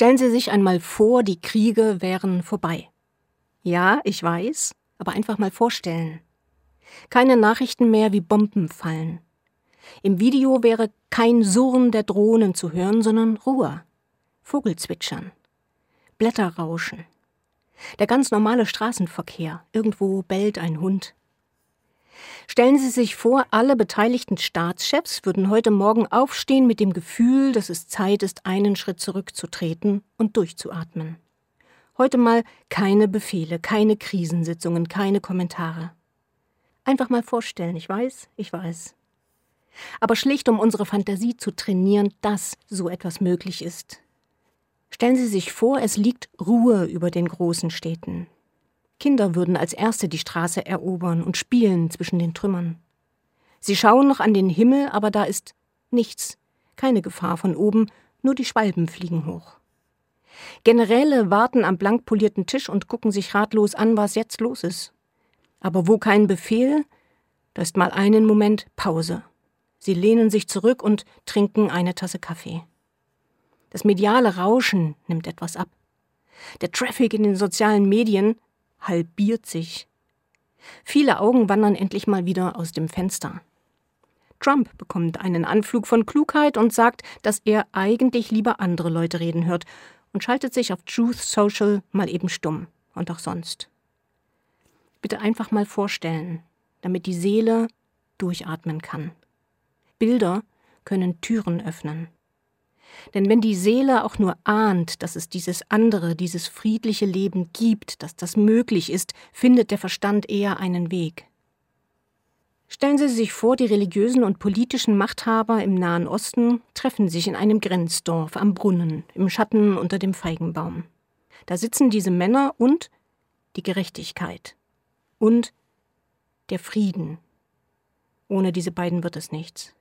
Stellen Sie sich einmal vor, die Kriege wären vorbei. Ja, ich weiß, aber einfach mal vorstellen. Keine Nachrichten mehr, wie Bomben fallen. Im Video wäre kein Surren der Drohnen zu hören, sondern Ruhe, Vogelzwitschern, Blätterrauschen. Der ganz normale Straßenverkehr, irgendwo bellt ein Hund. Stellen Sie sich vor, alle beteiligten Staatschefs würden heute Morgen aufstehen mit dem Gefühl, dass es Zeit ist, einen Schritt zurückzutreten und durchzuatmen. Heute mal keine Befehle, keine Krisensitzungen, keine Kommentare. Einfach mal vorstellen, ich weiß. Aber schlicht, um unsere Fantasie zu trainieren, dass so etwas möglich ist. Stellen Sie sich vor, es liegt Ruhe über den großen Städten. Kinder würden als Erste die Straße erobern und spielen zwischen den Trümmern. Sie schauen noch an den Himmel, aber da ist nichts, keine Gefahr von oben, nur die Schwalben fliegen hoch. Generäle warten am blank polierten Tisch und gucken sich ratlos an, was jetzt los ist. Aber wo kein Befehl, da ist mal einen Moment Pause. Sie lehnen sich zurück und trinken eine Tasse Kaffee. Das mediale Rauschen nimmt etwas ab. Der Traffic in den sozialen Medien halbiert sich. Viele Augen wandern endlich mal wieder aus dem Fenster. Trump bekommt einen Anflug von Klugheit und sagt, dass er eigentlich lieber andere Leute reden hört und schaltet sich auf Truth Social mal eben stumm und auch sonst. Bitte einfach mal vorstellen, damit die Seele durchatmen kann. Bilder können Türen öffnen. Denn wenn die Seele auch nur ahnt, dass es dieses andere, dieses friedliche Leben gibt, dass das möglich ist, findet der Verstand eher einen Weg. Stellen Sie sich vor, die religiösen und politischen Machthaber im Nahen Osten treffen sich in einem Grenzdorf am Brunnen, im Schatten unter dem Feigenbaum. Da sitzen diese Männer und die Gerechtigkeit und der Frieden. Ohne diese beiden wird es nichts.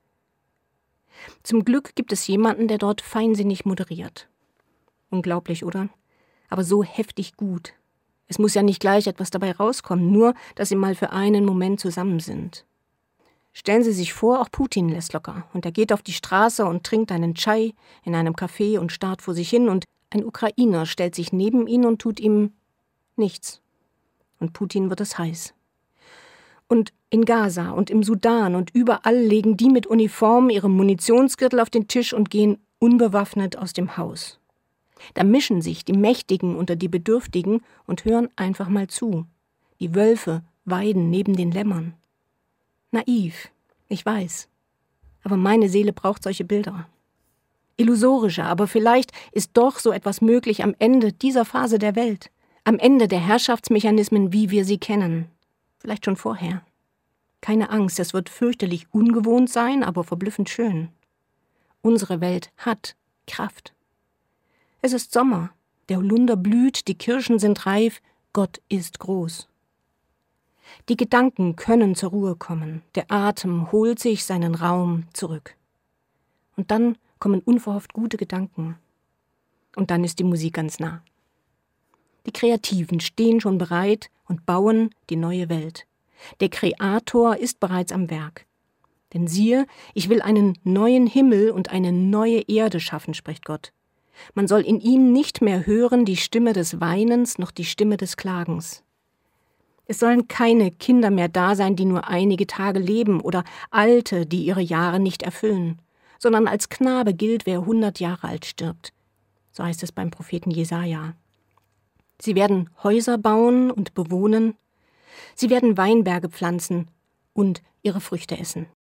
Zum Glück gibt es jemanden, der dort feinsinnig moderiert. Unglaublich, oder? Aber so heftig gut. Es muss ja nicht gleich etwas dabei rauskommen, nur, dass sie mal für einen Moment zusammen sind. Stellen Sie sich vor, auch Putin lässt locker. Und er geht auf die Straße und trinkt einen Chai in einem Café und starrt vor sich hin. Und ein Ukrainer stellt sich neben ihn und tut ihm nichts. Und Putin wird es heiß. Und in Gaza und im Sudan und überall legen die mit Uniform ihre Munitionsgürtel auf den Tisch und gehen unbewaffnet aus dem Haus. Da mischen sich die Mächtigen unter die Bedürftigen und hören einfach mal zu. Die Wölfe weiden neben den Lämmern. Naiv, ich weiß. Aber meine Seele braucht solche Bilder. Illusorischer, aber vielleicht ist doch so etwas möglich am Ende dieser Phase der Welt. Am Ende der Herrschaftsmechanismen, wie wir sie kennen. Vielleicht schon vorher. Keine Angst, es wird fürchterlich ungewohnt sein, aber verblüffend schön. Unsere Welt hat Kraft. Es ist Sommer, der Holunder blüht, die Kirschen sind reif, Gott ist groß. Die Gedanken können zur Ruhe kommen, der Atem holt sich seinen Raum zurück. Und dann kommen unverhofft gute Gedanken. Und dann ist die Musik ganz nah. Die Kreativen stehen schon bereit und bauen die neue Welt. Der Kreator ist bereits am Werk. Denn siehe, ich will einen neuen Himmel und eine neue Erde schaffen, spricht Gott. Man soll in ihm nicht mehr hören die Stimme des Weinens noch die Stimme des Klagens. Es sollen keine Kinder mehr da sein, die nur einige Tage leben oder Alte, die ihre Jahre nicht erfüllen, sondern als Knabe gilt, wer 100 Jahre alt stirbt. So heißt es beim Propheten Jesaja. Sie werden Häuser bauen und bewohnen. Sie werden Weinberge pflanzen und ihre Früchte essen.